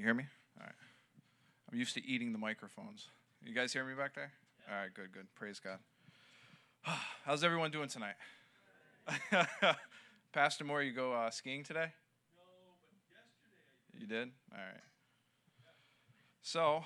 you hear me? All right. I'm used to eating the microphones. You guys hear me back there? Yeah. All right, good. Praise God. How's everyone doing tonight? Pastor Moore, you go skiing today? No, but yesterday I did. You did? All right. So,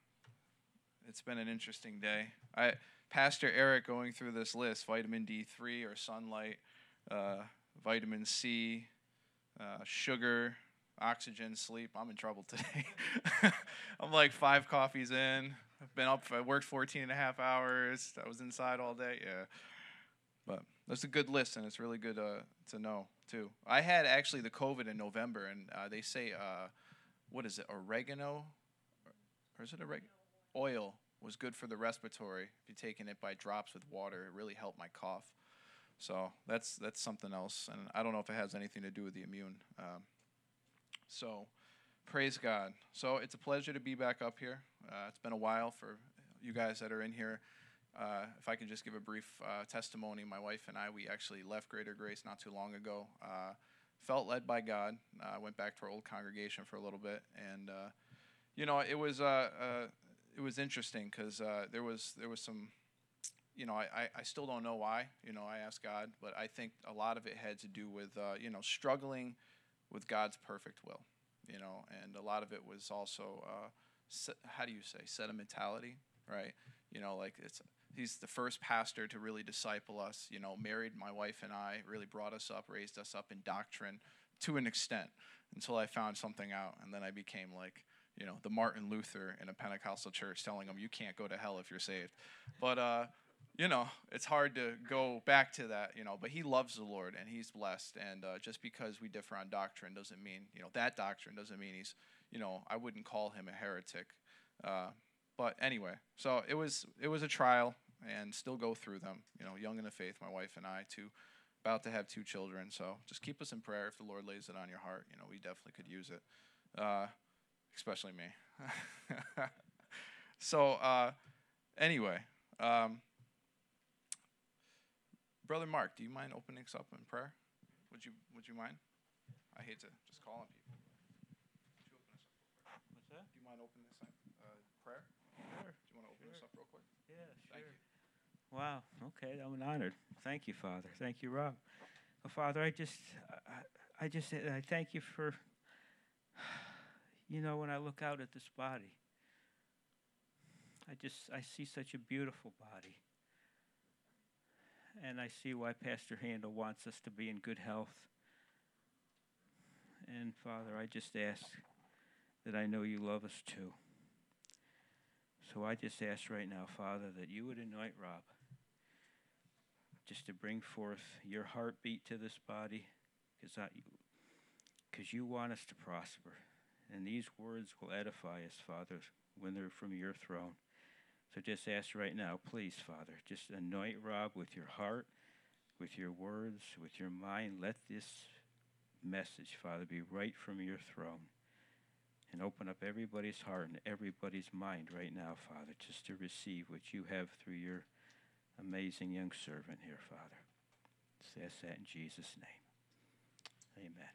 it's been an interesting day. Pastor Eric going through this list, vitamin D3 or sunlight, vitamin C, sugar, oxygen, sleep. I'm in trouble today. I'm like 5 coffees in. I've been up, I worked 14 and a half hours. I was inside all day. Yeah. But that's a good list, and it's really good to know, too. I had actually the COVID in November, and they say, what is it, oregano? Or is it oregano? Oil was good for the respiratory. If you're taking it by drops with water, it really helped my cough. So that's something else, and I don't know if it has anything to do with the immune. So praise God. So it's a pleasure to be back up here. It's been a while for you guys that are in here. If I could just give a brief testimony, my wife and I, we actually left Greater Grace not too long ago. Felt led by God. Went back to our old congregation for a little bit, and it was interesting because there was some. I still don't know why. I asked God, but I think a lot of it had to do with struggling with God's perfect will. And a lot of it was also how do you say sentimentality, right? He's the first pastor to really disciple us, married my wife and I, really brought us up, raised us up in doctrine to an extent until I found something out. And then I became like, the Martin Luther in a Pentecostal church telling them you can't go to hell if you're saved. But, it's hard to go back to that, but he loves the Lord and he's blessed. And just because we differ on doctrine doesn't mean, that doctrine doesn't mean he's, I wouldn't call him a heretic. But anyway, so it was a trial and still go through them, young in the faith, my wife and I, about to have 2 children. So just keep us in prayer if the Lord lays it on your heart. We definitely could use it, especially me. So anyway, Brother Mark, do you mind opening us up in prayer? Would you mind? I hate to just call on people. Would you open us up real quick? What's that? Do you mind opening this up? Prayer? Sure. Do you want to open this up real quick? Yeah, sure. Thank you. Wow. Okay, I'm honored. Thank you, Father. Thank you, Rob. Well, Father, I thank you for, when I look out at this body, I see such a beautiful body. And I see why Pastor Handel wants us to be in good health. And Father, I just ask that I know you love us too. So I just ask right now, Father, that you would anoint Rob just to bring forth your heartbeat to this body, because you want us to prosper. And these words will edify us, Father, when they're from your throne. So just ask right now, please, Father, just anoint Rob with your heart, with your words, with your mind. Let this message, Father, be right from your throne. And open up everybody's heart and everybody's mind right now, Father, just to receive what you have through your amazing young servant here, Father. Just ask that in Jesus' name. Amen.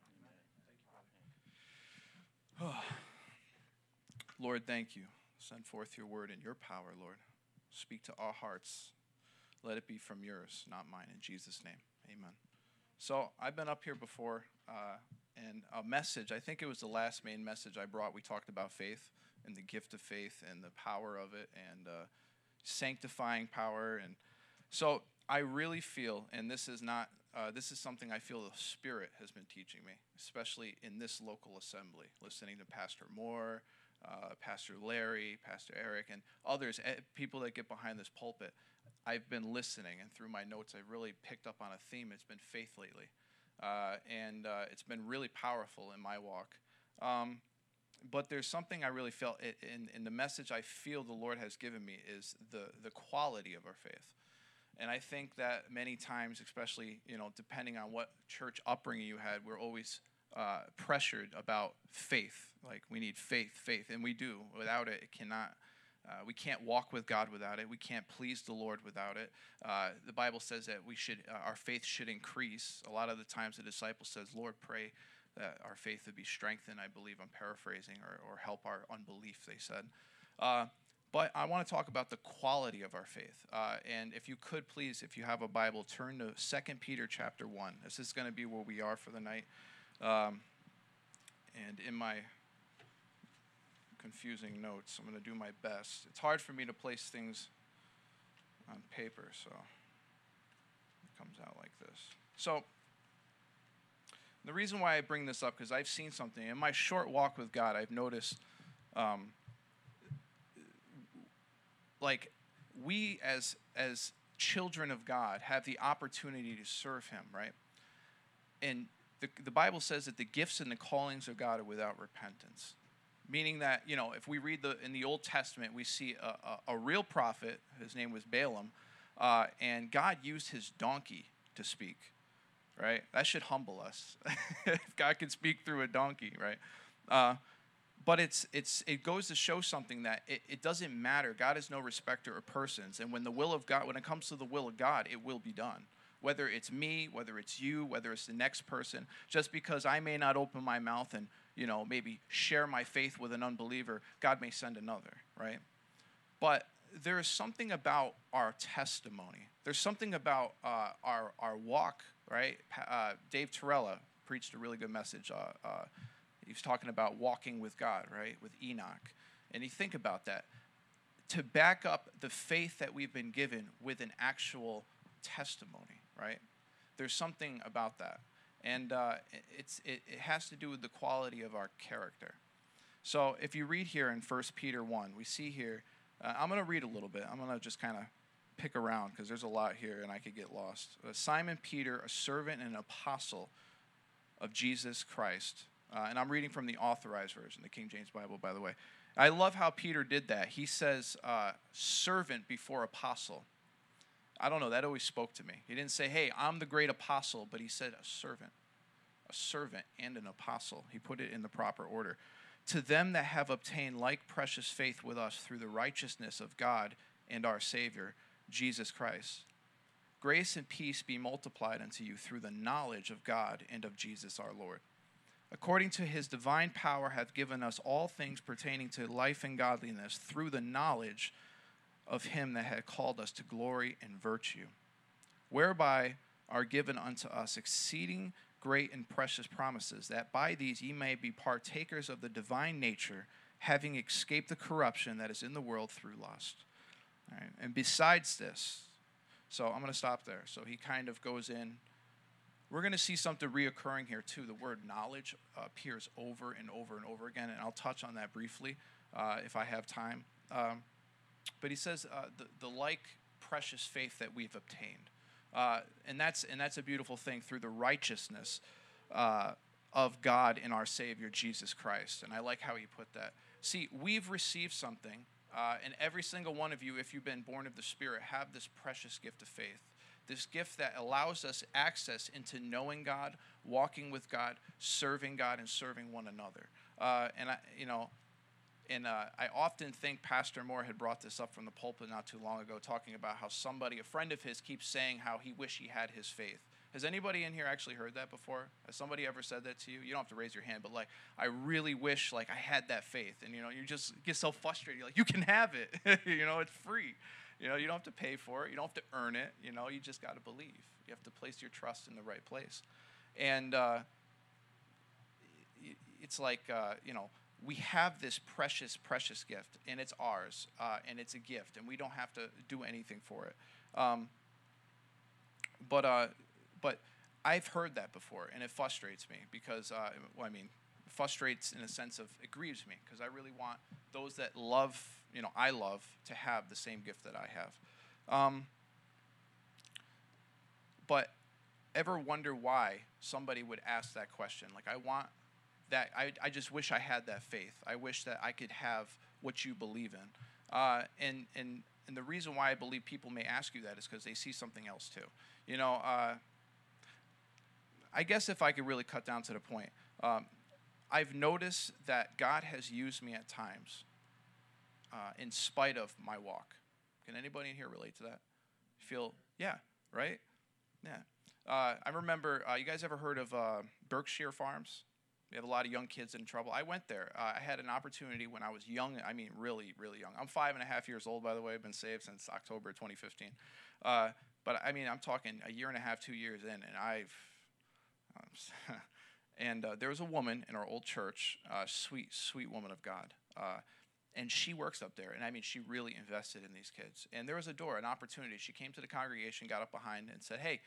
Lord, thank you. Send forth your word in your power, Lord. Speak to our hearts. Let it be from yours, not mine. In Jesus' name, amen. So I've been up here before, and a message, I think it was the last main message I brought, we talked about faith and the gift of faith and the power of it and sanctifying power. And so I really feel, and this is something I feel the Spirit has been teaching me, especially in this local assembly, listening to Pastor Moore, Pastor Larry, Pastor Eric, and others, people that get behind this pulpit. I've been listening, and through my notes, I've really picked up on a theme. It's been faith lately, and it's been really powerful in my walk. But there's something I really felt in the message I feel the Lord has given me is the quality of our faith. And I think that many times, especially, depending on what church upbringing you had, we're always pressured about faith. Like, we need faith, and we do. Without it, we can't walk with God without it. We can't please the Lord without it. The Bible says that our faith should increase. A lot of the times the disciple says, Lord, pray that our faith would be strengthened. I believe I'm paraphrasing, or help our unbelief, they said. But I want to talk about the quality of our faith. And if you could, please, if you have a Bible, turn to 2 Peter chapter 1. This is going to be where we are for the night. And in my confusing notes, I'm going to do my best. It's hard for me to place things on paper, so it comes out like this. So the reason why I bring this up, because I've seen something. In my short walk with God, I've noticed like we as children of God have the opportunity to serve him, right? And the Bible says that the gifts and the callings of God are without repentance. Meaning that, if we read in the Old Testament, we see a real prophet, his name was Balaam, and God used his donkey to speak, right? That should humble us. If God can speak through a donkey, right? But it goes to show something, that it doesn't matter. God is no respecter of persons. And when it comes to the will of God, it will be done. Whether it's me, whether it's you, whether it's the next person, just because I may not open my mouth and, maybe share my faith with an unbeliever, God may send another, right? But there is something about our testimony. There's something about our walk, right? Dave Torella preached a really good message. He was talking about walking with God, right, with Enoch. And you think about that. To back up the faith that we've been given with an actual testimony, right? There's something about that. And it has to do with the quality of our character. So if you read here in 1 Peter 1, we see here, I'm going to read a little bit. I'm going to just kind of pick around because there's a lot here and I could get lost. Simon Peter, a servant and an apostle of Jesus Christ. And I'm reading from the Authorized Version, the King James Bible, by the way. I love how Peter did that. He says servant before apostle. I don't know, that always spoke to me. He didn't say, hey, I'm the great apostle, but he said a servant and an apostle. He put it in the proper order. To them that have obtained like precious faith with us through the righteousness of God and our Savior, Jesus Christ. Grace and peace be multiplied unto you through the knowledge of God and of Jesus our Lord. According to his divine power hath given us all things pertaining to life and godliness through the knowledge of him that had called us to glory and virtue, whereby are given unto us exceeding great and precious promises, that by these ye may be partakers of the divine nature, having escaped the corruption that is in the world through lust. All right. And besides this, so I'm going to stop there. So he kind of goes in. We're going to see something reoccurring here too. The word knowledge appears over and over and over again, and I'll touch on that briefly if I have time. But he says the like precious faith that we've obtained, and that's a beautiful thing through the righteousness of God in our Savior Jesus Christ. And I like how he put that. See, we've received something, and every single one of you, if you've been born of the Spirit, have this precious gift of faith. This gift that allows us access into knowing God, walking with God, serving God, and serving one another. I often think Pastor Moore had brought this up from the pulpit not too long ago, talking about how a friend of his, keeps saying how he wish he had his faith. Has anybody in here actually heard that before? Has somebody ever said that to you? You don't have to raise your hand, but I really wish I had that faith. And you just get so frustrated. You're like, you can have it. It's free. You don't have to pay for it. You don't have to earn it. You just got to believe. You have to place your trust in the right place. And it's we have this precious, precious gift, and it's ours, and it's a gift, and we don't have to do anything for it. But I've heard that before, and it frustrates me because, frustrates in a sense of it grieves me because I really want those that I love to have the same gift that I have. But ever wonder why somebody would ask that question? I want that. I just wish I had that faith. I wish that I could have what you believe in. And the reason why I believe people may ask you that is because they see something else too. I guess if I could really cut down to the point, I've noticed that God has used me at times in spite of my walk. Can anybody in here relate to that? Yeah, right? Yeah. I remember, you guys ever heard of Berkshire Farms? We have a lot of young kids in trouble. I went there. I had an opportunity when I was young. I mean, really, really young. I'm 5.5 years old, by the way. I've been saved since October 2015. But I mean, I'm talking a year and a half, 2 years in, and and there was a woman in our old church, sweet woman of God. And she works up there. And I mean, she really invested in these kids. And there was a door, an opportunity. She came to the congregation, got up behind, and said, hey,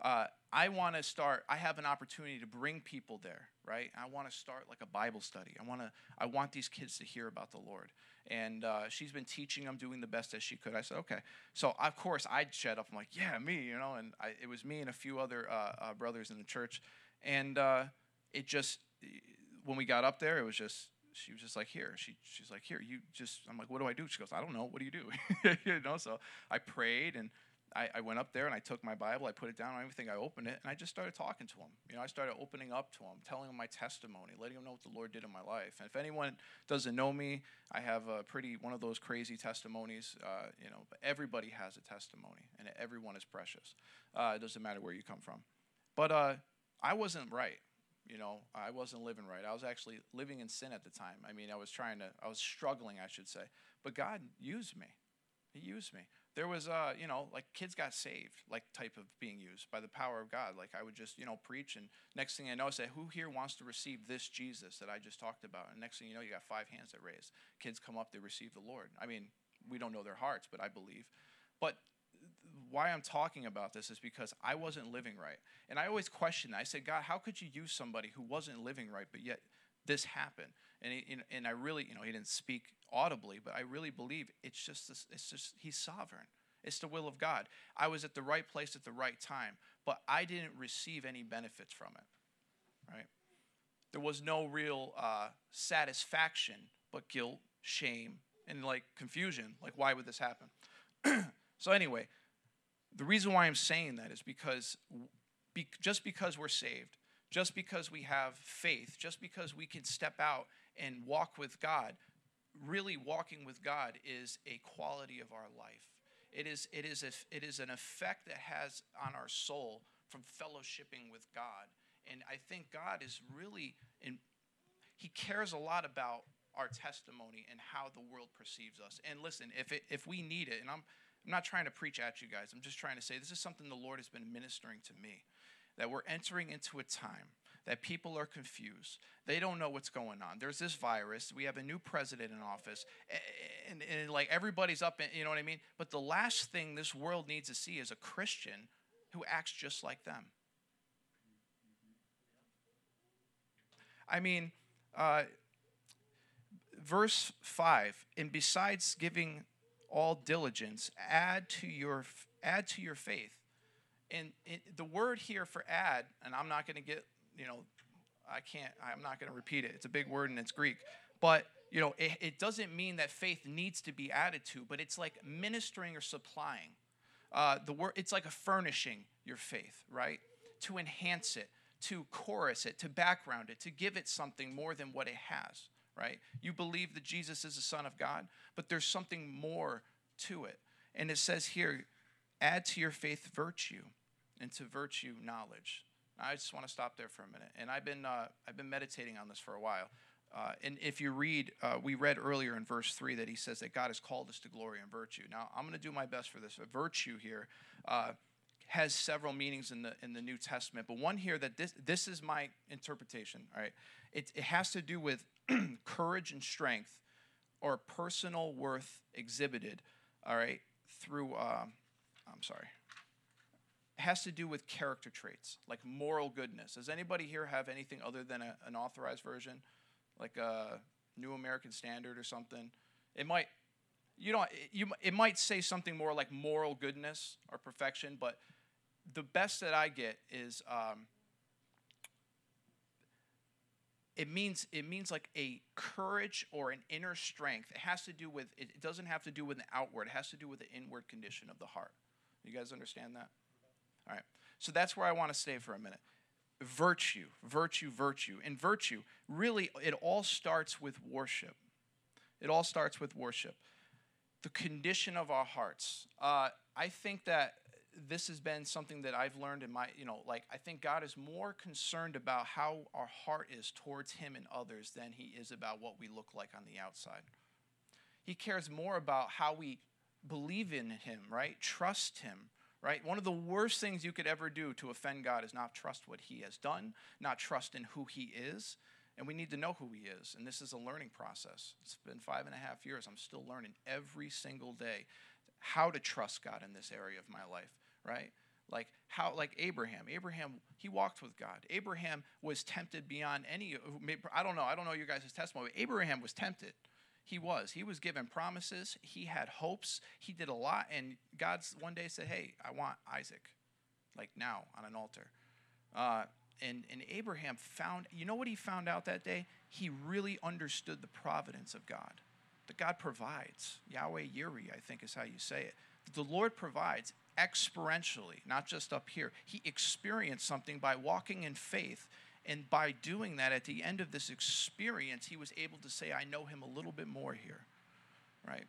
I want to start, I have an opportunity to bring people there, right? I want to start like a Bible study. I want these kids to hear about the Lord. And she's been teaching them, doing the best as she could. I said, okay. So, of course, I'd shut up. I'm like, yeah, me, you know. And it was me and a few other brothers in the church. And it just, when we got up there, it was just, she was just like, here. She's like, here, you just, I'm like, what do I do? She goes, I don't know. What do you do? You know, so I prayed, and I went up there, and I took my Bible, I put it down on everything, I opened it, and I just started talking to him. You know, I started opening up to him, telling him my testimony, letting him know what the Lord did in my life. And if anyone doesn't know me, I have one of those crazy testimonies, you know, but everybody has a testimony, and everyone is precious. It doesn't matter where you come from. But I wasn't right. You know, I wasn't living right. I was actually living in sin at the time. I mean, I was struggling, I should say. But God used me. He used me. There was, you know, like kids got saved, like type of being used by the power of God. Like I would just, you know, preach, and next thing I know, I say, who here wants to receive this Jesus that I just talked about? And next thing you know, you got 5 hands that raised. Kids come up, they receive the Lord. I mean, we don't know their hearts, but I believe. But why I'm talking about this is because I wasn't living right. And I always question that. I said, God, how could you use somebody who wasn't living right, but yet this happened? And I really, you know, he didn't speak audibly, but I really believe it's just he's sovereign. It's the will of God. I was at the right place at the right time, but I didn't receive any benefits from it, right? There was no real satisfaction, but guilt, shame, and like confusion. Like, why would this happen? So anyway, the reason why I'm saying that is because just because we're saved, just because we have faith, just because we can step out and walk with God, really walking with God is a quality of our life. It is an effect that has on our soul from fellowshipping with God. And I think God is really, he cares a lot about our testimony and how the world perceives us. And listen, if we need it, and I'm not trying to preach at you guys, I'm just trying to say this is something the Lord has been ministering to me, that we're entering into a time that people are confused. They don't know what's going on. There's this virus. We have a new president in office. And like everybody's up, you know what I mean? But the last thing this world needs to see is a Christian who acts just like them. I mean, verse 5, and besides giving all diligence, add to your faith. And the word here for add, and I'm not going to get, you know, I'm not going to repeat it. It's a big word and it's Greek. But, you know, it doesn't mean that faith needs to be added to, but it's like ministering or supplying. The word, it's like a furnishing your faith, right? To enhance it, to chorus it, to background it, to give it something more than what it has, right? You believe that Jesus is the Son of God, but there's something more to it. And it says here, add to your faith virtue, and to virtue knowledge. I just want to stop there for a minute. And I've been meditating on this for a while. And if you read, we read earlier in verse 3 that he says that God has called us to glory and virtue. Now, I'm going to do my best for this. Virtue here has several meanings in the New Testament, but one here that this is my interpretation. All right, it has to do with courage and strength, or personal worth exhibited. All right, through it has to do with character traits, like moral goodness. Does anybody here have anything other than an authorized version, like a New American Standard or something? It might, it might say something more like moral goodness or perfection, but the best that I get is it means like a courage or an inner strength. It has to do with, it doesn't have to do with an outward. It has to do with the inward condition of the heart. You guys understand that? All right. So that's where I want to stay for a minute. Virtue, virtue, virtue. And virtue, really, it all starts with worship. It all starts with worship. The condition of our hearts. I think that this has been something that I've learned in my, I think God is more concerned about how our heart is towards him and others than he is about what we look like on the outside. He cares more about how we believe in him, right? Trust him, right? One of the worst things you could ever do to offend God is not trust what he has done, not trust in who he is. And we need to know who he is. And this is a learning process. It's been 5.5 years. I'm still learning every single day how to trust God in this area of my life, right? Like Abraham. Abraham, he walked with God. Abraham was tempted beyond any, I don't know your guys' testimony. Abraham was tempted. He was given promises. He had hopes. He did a lot. And God one day said, hey, I want Isaac, like now on an altar. And Abraham found, you know what he found out that day? He really understood the providence of God. That God provides. Yahweh Yireh, I think is how you say it. The Lord provides experientially, not just up here. He experienced something by walking in faith. And by doing that, at the end of this experience, he was able to say, I know him a little bit more here, right?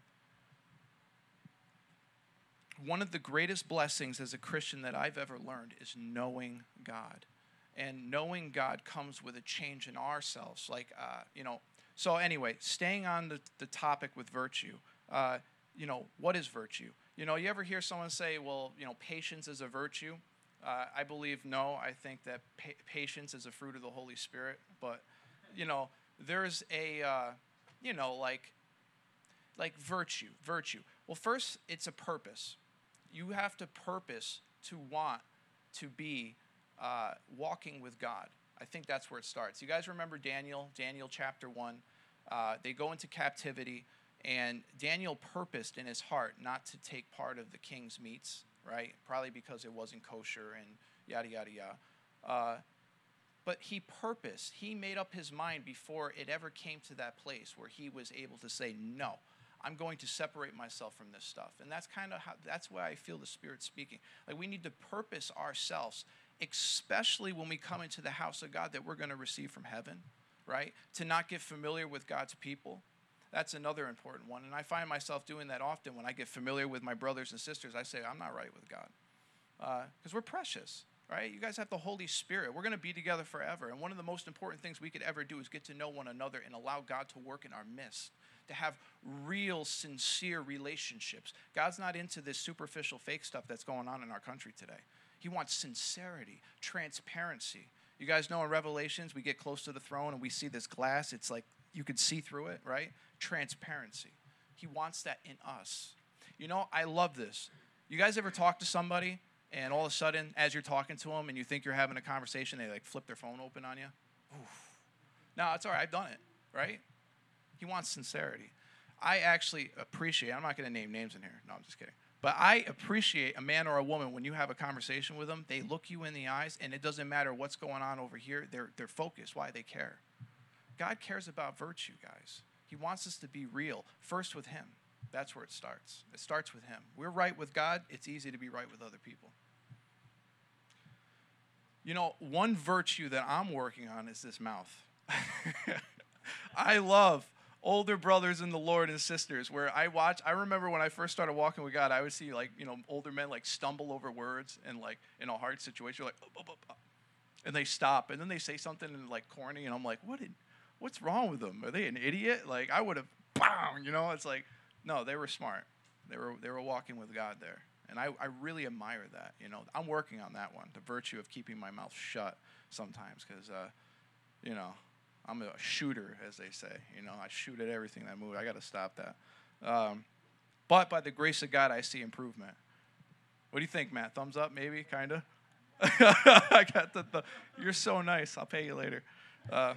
One of the greatest blessings as a Christian that I've ever learned is knowing God. And knowing God comes with a change in ourselves. So anyway, staying on the topic with virtue, what is virtue? You ever hear someone say, well, patience is a virtue? I believe no. I think that patience is a fruit of the Holy Spirit. But, there's a, like virtue. Well, first, it's a purpose. You have to purpose to want to be walking with God. I think that's where it starts. You guys remember Daniel chapter 1? They go into captivity, and Daniel purposed in his heart not to take part of the king's meats, right? Probably because it wasn't kosher and yada, yada, yada. But he made up his mind before it ever came to that place where he was able to say, no, I'm going to separate myself from this stuff. And that's why I feel the Spirit speaking. Like we need to purpose ourselves, especially when we come into the house of God that we're going to receive from heaven, right? To not get familiar with God's people. That's another important one. And I find myself doing that often when I get familiar with my brothers and sisters. I say, I'm not right with God. Because we're precious, right? You guys have the Holy Spirit. We're going to be together forever. And one of the most important things we could ever do is get to know one another and allow God to work in our midst, to have real, sincere relationships. God's not into this superficial, fake stuff that's going on in our country today. He wants sincerity, transparency. You guys know in Revelations, we get close to the throne and we see this glass. It's like you could see through it, right? Transparency. He wants that in us. I love this. You guys ever talk to somebody and all of a sudden, as you're talking to them and you think you're having a conversation, they like flip their phone open on you? Oof. No, it's all right. I've done it, right? He wants sincerity. I actually appreciate, I'm not going to name names in here. No, I'm just kidding. But I appreciate a man or a woman when you have a conversation with them, they look you in the eyes, and it doesn't matter what's going on over here. They're focused. Why? They care. God cares about virtue, guys. He wants us to be real, first with him. That's where it starts. It starts with him. We're right with God. It's easy to be right with other people. One virtue that I'm working on is this mouth. I love older brothers in the Lord and sisters where I remember when I first started walking with God, I would see older men stumble over words and in a hard situation, and they stop and then they say something corny and I'm like, what's wrong with them? Are they an idiot? I would have, it's no, they were smart. They were walking with God there. And I really admire that. I'm working on that one, the virtue of keeping my mouth shut sometimes because, I'm a shooter, as they say. I shoot at everything that moves. I got to stop that. But by the grace of God, I see improvement. What do you think, Matt? Thumbs up, maybe, kind of? I got the you're so nice. I'll pay you later. My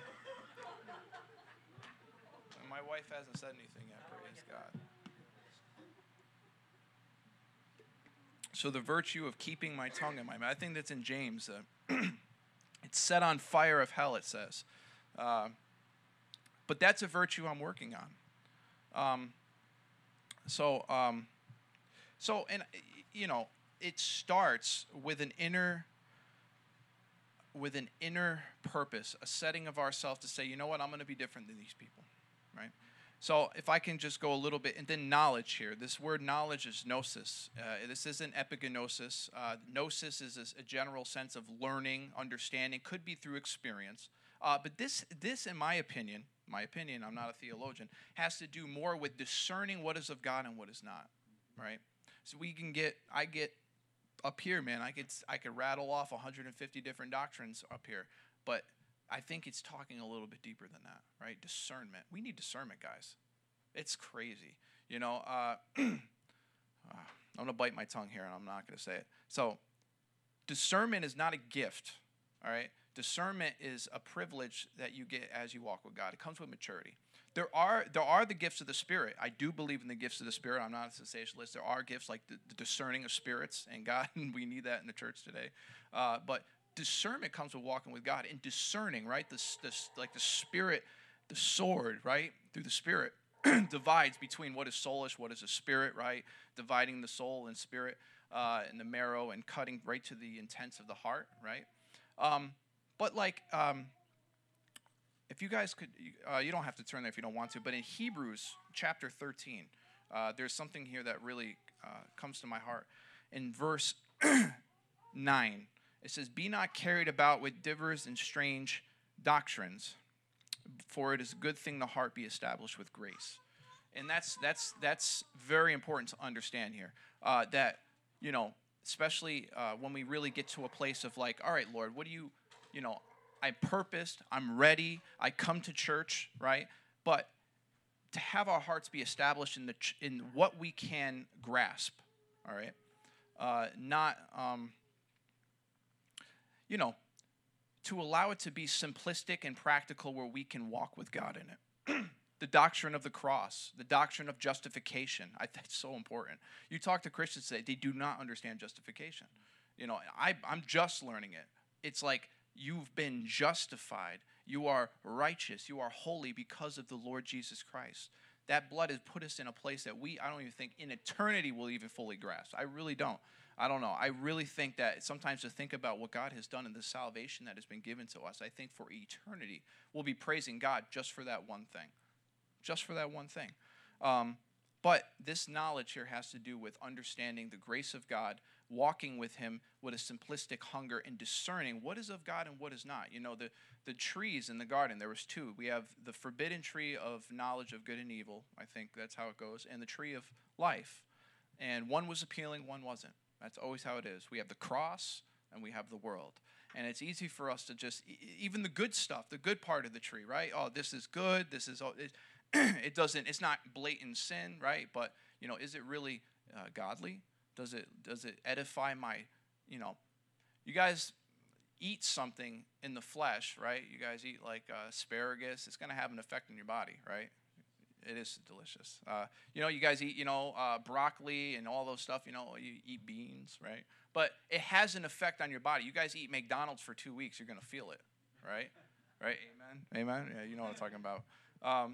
wife hasn't said anything yet, praise God. So the virtue of keeping my tongue in my mouth. I think that's in James. It's set on fire of hell, it says. But that's a virtue I'm working on. It starts with an inner purpose, a setting of ourselves to say, you know what, I'm going to be different than these people, right? So if I can just go a little bit, and then knowledge here. This word knowledge is gnosis. This isn't epigenosis. Gnosis is a general sense of learning, understanding, could be through experience. But this, in my opinion, I'm not a theologian, has to do more with discerning what is of God and what is not, right? So I get up here, man, I could rattle off 150 different doctrines up here, but I think it's talking a little bit deeper than that, right? Discernment. We need discernment, guys. It's crazy. I'm going to bite my tongue here, and I'm not going to say it. So discernment is not a gift, all right? Discernment is a privilege that you get as you walk with God. It comes with maturity. There are the gifts of the Spirit. I do believe in the gifts of the Spirit. I'm not a sensationalist. There are gifts like the discerning of spirits, and God, and we need that in the church today. But discernment comes with walking with God and discerning, right? Like the Spirit, the sword, right? Through the Spirit divides between what is soulish, what is a spirit, right? Dividing the soul and spirit and the marrow and cutting right to the intents of the heart, right? If you guys could, you don't have to turn there if you don't want to, but in Hebrews chapter 13, there's something here that really comes to my heart. In verse 9, it says, "Be not carried about with divers and strange doctrines, for it is a good thing the heart be established with grace." And that's very important to understand here. That, especially when we really get to a place of like, all right, Lord, what do you, I purposed, I'm ready, I come to church, right? But to have our hearts be established in what we can grasp, all right? Not, to allow it to be simplistic and practical where we can walk with God in it. The doctrine of the cross, the doctrine of justification, that's so important. You talk to Christians today, they do not understand justification. I'm just learning it. It's like, you've been justified. You are righteous. You are holy because of the Lord Jesus Christ. That blood has put us in a place that I don't even think in eternity will even fully grasp. I really don't. I don't know. I really think that sometimes to think about what God has done in the salvation that has been given to us, I think for eternity, we'll be praising God just for that one thing. Just for that one thing. But this knowledge here has to do with understanding the grace of God, walking with him with a simplistic hunger and discerning what is of God and what is not. The trees in the garden, there was two. We have the forbidden tree of knowledge of good and evil. I think that's how it goes. And the tree of life. And one was appealing, one wasn't. That's always how it is. We have the cross and we have the world. And it's easy for us to just, even the good stuff, the good part of the tree, right? Oh, this is good. This is, it's not blatant sin, right? But, is it really godly? Does it edify my, you guys eat something in the flesh, right? You guys eat like asparagus. It's going to have an effect on your body, right? It is delicious. You guys eat, broccoli and all those stuff. You eat beans, right? But it has an effect on your body. You guys eat McDonald's for 2 weeks, you're going to feel it, right? Right? Amen? Yeah, you know what I'm talking about.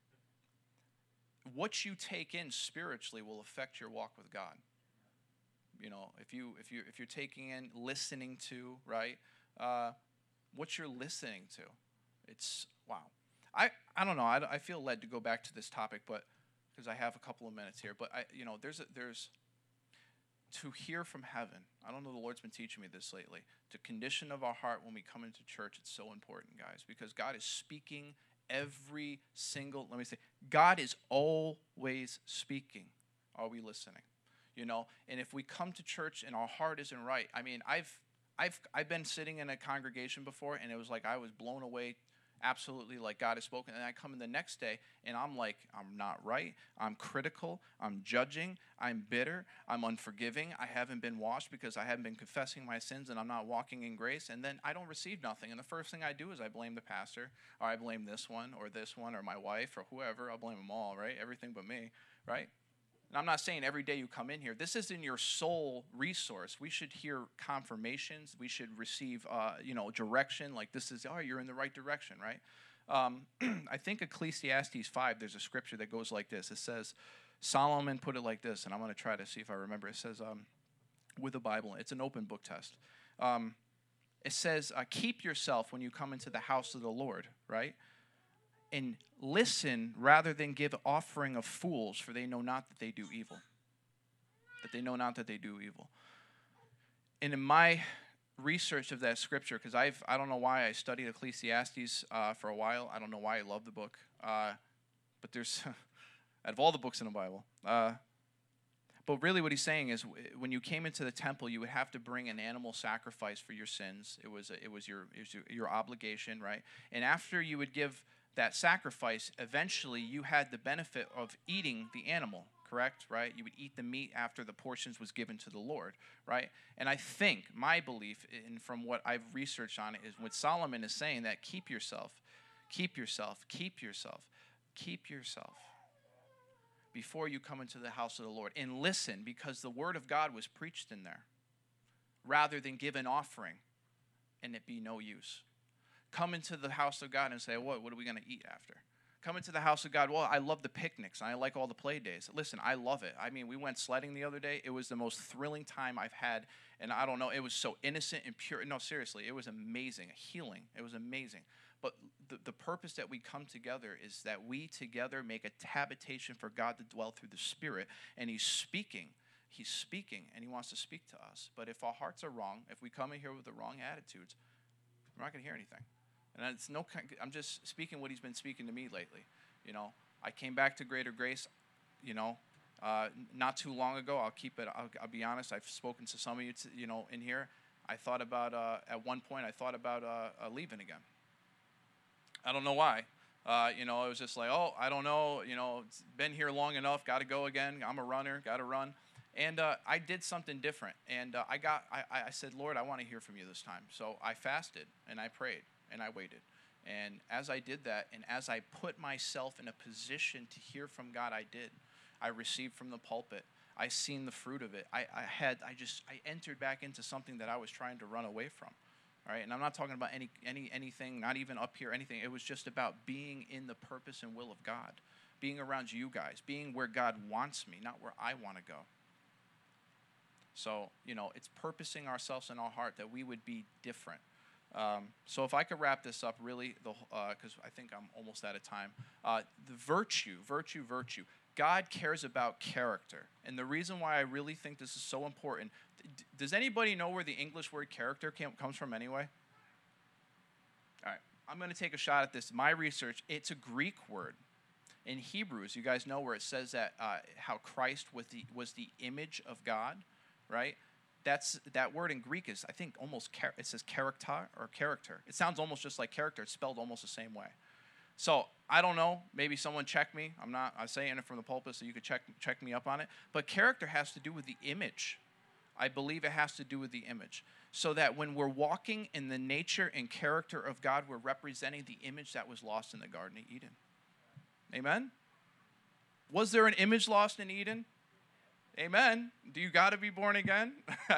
What you take in spiritually will affect your walk with God. If you're taking in, listening to, right? What you're listening to, it's wow. I don't know. I feel led to go back to this topic, but because I have a couple of minutes here. But there's to hear from heaven. I don't know. The Lord's been teaching me this lately. The condition of our heart when we come into church, it's so important, guys, because God is speaking every single. Let me say, God is always speaking. Are we listening? And if we come to church and our heart isn't right, I mean, I've been sitting in a congregation before, and it was like I was blown away, absolutely, like God has spoken. And I come in the next day, and I'm like, I'm not right. I'm critical. I'm judging. I'm bitter. I'm unforgiving. I haven't been washed because I haven't been confessing my sins, and I'm not walking in grace. And then I don't receive nothing. And the first thing I do is I blame the pastor, or I blame this one, or my wife, or whoever. I'll blame them all, right? Everything but me, right? And I'm not saying every day you come in here. This isn't your sole resource. We should hear confirmations. We should receive, direction. Like this is, you're in the right direction, right? I think Ecclesiastes 5, there's a scripture that goes like this. It says, Solomon put it like this, and I'm going to try to see if I remember. It says, with the Bible, it's an open book test. It says, keep yourself when you come into the house of the Lord, right? and listen rather than give offering of fools, for they know not that they do evil. That they know not that they do evil. And in my research of that scripture, because I don't know why I studied Ecclesiastes for a while. I don't know why I love the book. But there's, out of all the books in the Bible, but really what he's saying is when you came into the temple, you would have to bring an animal sacrifice for your sins. It was your obligation, right? And after you would give that sacrifice, eventually you had the benefit of eating the animal, correct, right? You would eat the meat after the portions was given to the Lord, right? And I think my belief, and from what I've researched on it, is what Solomon is saying, that keep yourself before you come into the house of the Lord. And listen, because the word of God was preached in there, rather than give an offering and it be no use. Come into the house of God and say, what are we going to eat after? Come into the house of God. Well, I love the picnics. And I like all the play days. Listen, I love it. I mean, we went sledding the other day. It was the most thrilling time I've had. And I don't know, it was so innocent and pure. No, seriously, it was amazing. A healing. It was amazing. But the purpose that we come together is that we together make a habitation for God to dwell through the Spirit. And He's speaking, and He wants to speak to us. But if our hearts are wrong, if we come in here with the wrong attitudes, we're not going to hear anything. And it's I'm just speaking what He's been speaking to me lately. You know, I came back to Greater Grace, you know, not too long ago. I'll be honest. I've spoken to some of you, in here. I thought about, at one point, leaving again. I don't know why. It was just like, I don't know. It's been here long enough. Got to go again. I'm a runner. Got to run. And I did something different. And I said, Lord, I want to hear from you this time. So I fasted and I prayed and I waited. And as I did that, and as I put myself in a position to hear from God, I did. I received from the pulpit. I seen the fruit of it. I entered back into something that I was trying to run away from. All right, and I'm not talking about anything, not even up here, anything. It was just about being in the purpose and will of God, being around you guys, being where God wants me, not where I want to go. So, it's purposing ourselves in our heart that we would be different. So if I could wrap this up really, because I think I'm almost out of time. The virtue. God cares about character. And the reason why I really think this is so important, does anybody know where the English word character comes from anyway? All right, I'm going to take a shot at this. My research, it's a Greek word. In Hebrews, you guys know where it says that how Christ was the image of God, right? That word in Greek is, I think, it says character or character. It sounds almost just like character. It's spelled almost the same way. So I don't know. Maybe someone check me. I'm saying it from the pulpit, so you could check me up on it. But character has to do with the image. I believe it has to do with the image. So that when we're walking in the nature and character of God, we're representing the image that was lost in the Garden of Eden. Amen? Was there an image lost in Eden? Amen. Do you got to be born again?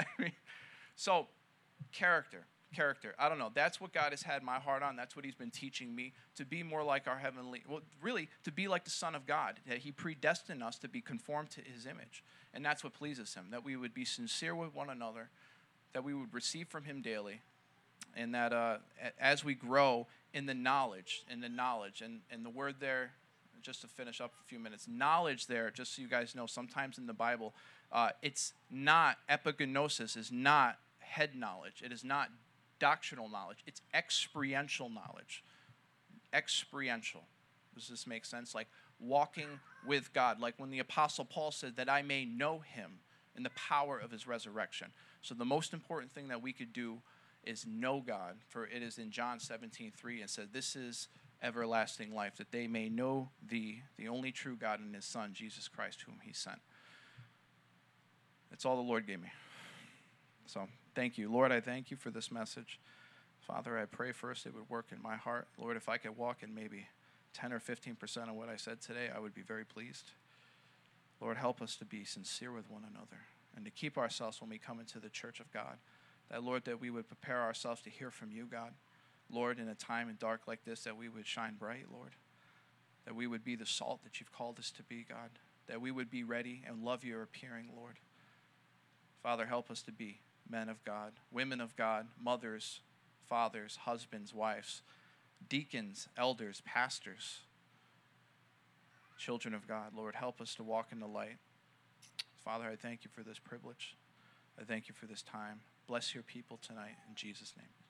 So, character. I don't know. That's what God has had my heart on. That's what He's been teaching me, to be more like our really, to be like the Son of God, that He predestined us to be conformed to His image. And that's what pleases Him, that we would be sincere with one another, that we would receive from Him daily, and that as we grow in the knowledge, and the word there, just to finish up a few minutes, knowledge there, just so you guys know, sometimes in the Bible, it's not, epignosis is not head knowledge. It is not doctrinal knowledge. It's experiential knowledge. Experiential. Does this make sense? Like walking with God. Like when the Apostle Paul said that I may know Him in the power of His resurrection. So the most important thing that we could do is know God. For it is in John 17:3, and said, this is everlasting life, that they may know Thee, the only true God, and His Son, Jesus Christ, whom He sent. That's all the Lord gave me. So thank you. Lord, I thank You for this message. Father, I pray first it would work in my heart. Lord, if I could walk in maybe 10 or 15% of what I said today, I would be very pleased. Lord, help us to be sincere with one another and to keep ourselves when we come into the church of God. That, Lord, that we would prepare ourselves to hear from You, God. Lord, in a time and dark like this, that we would shine bright, Lord. That we would be the salt that You've called us to be, God. That we would be ready and love Your appearing, Lord. Father, help us to be men of God, women of God, mothers, fathers, husbands, wives, deacons, elders, pastors, children of God. Lord, help us to walk in the light. Father, I thank you for this privilege. I thank you for this time. Bless your people tonight in Jesus' name.